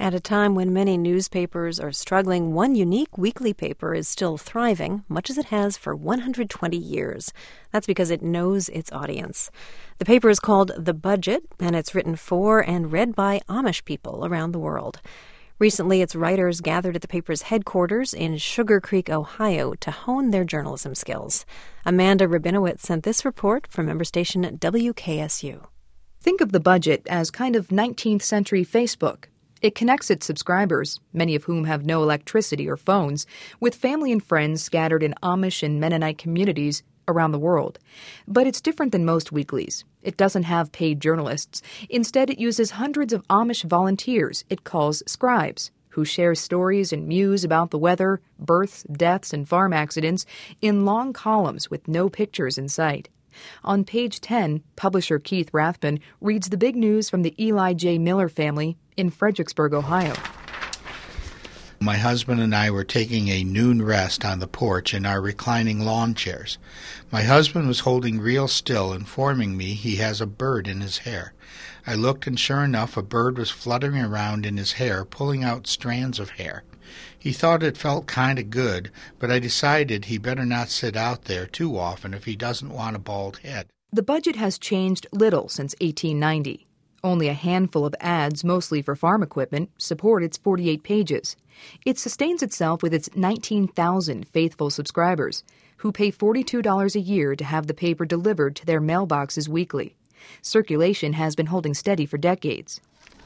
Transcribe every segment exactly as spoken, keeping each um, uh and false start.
At a time when many newspapers are struggling, one unique weekly paper is still thriving, much as it has for one hundred twenty years. That's because it knows its audience. The paper is called The Budget, and it's written for and read by Amish people around the world. Recently, its writers gathered at the paper's headquarters in Sugar Creek, Ohio, to hone their journalism skills. Amanda Rabinowitz sent this report from member station W K S U. Think of The Budget as kind of nineteenth century Facebook. It connects its subscribers, many of whom have no electricity or phones, with family and friends scattered in Amish and Mennonite communities around the world. But it's different than most weeklies. It doesn't have paid journalists. Instead, it uses hundreds of Amish volunteers it calls scribes, who share stories and muse about the weather, births, deaths, and farm accidents in long columns with no pictures in sight. On page ten, publisher Keith Rathbun reads the big news from the Eli J. Miller family in Fredericksburg, Ohio. My husband and I were taking a noon rest on the porch in our reclining lawn chairs. My husband was holding real still, informing me he has a bird in his hair. I looked, and sure enough, a bird was fluttering around in his hair, pulling out strands of hair. He thought it felt kind of good, but I decided he better not sit out there too often if he doesn't want a bald head. The budget has changed little since eighteen ninety. Only a handful of ads, mostly for farm equipment, support its forty-eight pages. It sustains itself with its nineteen thousand faithful subscribers, who pay forty-two dollars a year to have the paper delivered to their mailboxes weekly. Circulation has been holding steady for decades.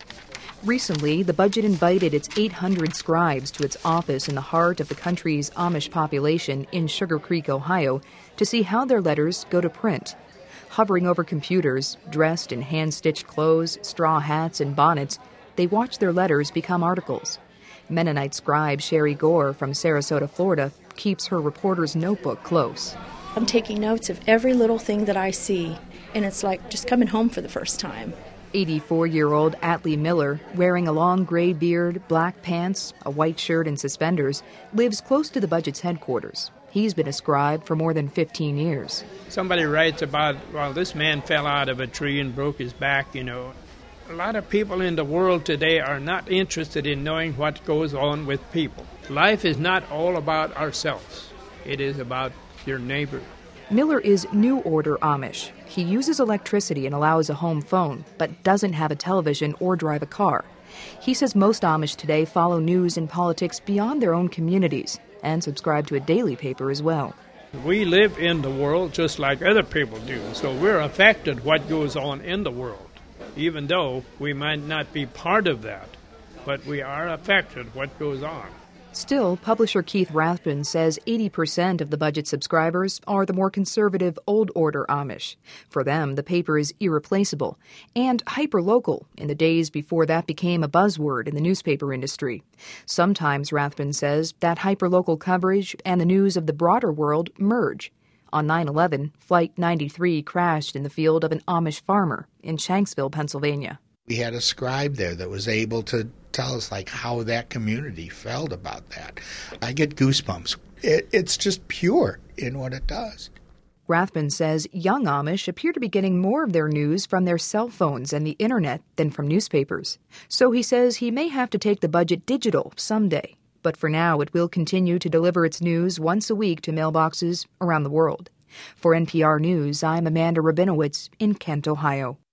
Recently, the budget invited its eight hundred scribes to its office in the heart of the country's Amish population in Sugar Creek, Ohio, to see how their letters go to print. Hovering over computers, dressed in hand-stitched clothes, straw hats, and bonnets, they watch their letters become articles. Mennonite scribe Sherry Gore from Sarasota, Florida, keeps her reporter's notebook close. I'm taking notes of every little thing that I see, and it's like just coming home for the first time. eighty-four-year-old Atlee Miller, wearing a long gray beard, black pants, a white shirt, and suspenders, lives close to the budget's headquarters. He's been a scribe for more than fifteen years. Somebody writes about, well, this man fell out of a tree and broke his back, you know. A lot of people in the world today are not interested in knowing what goes on with people. Life is not all about ourselves. It is about your neighbor. Miller is New Order Amish. He uses electricity and allows a home phone, but doesn't have a television or drive a car. He says most Amish today follow news and politics beyond their own communities and subscribe to a daily paper as well. We live in the world just like other people do, so we're affected what goes on in the world, even though we might not be part of that, but we are affected what goes on. Still, publisher Keith Rathbun says eighty percent of the budget subscribers are the more conservative Old Order Amish. For them, the paper is irreplaceable and hyperlocal in the days before that became a buzzword in the newspaper industry. Sometimes, Rathbun says, that hyperlocal coverage and the news of the broader world merge. On nine eleven, Flight ninety-three crashed in the field of an Amish farmer in Shanksville, Pennsylvania. We had a scribe there that was able to tell us like how that community felt about that. I get goosebumps. It, it's just pure in what it does. Rathbun says young Amish appear to be getting more of their news from their cell phones and the internet than from newspapers. So he says he may have to take the budget digital someday. But for now, it will continue to deliver its news once a week to mailboxes around the world. For N P R News, I'm Amanda Rabinowitz in Kent, Ohio.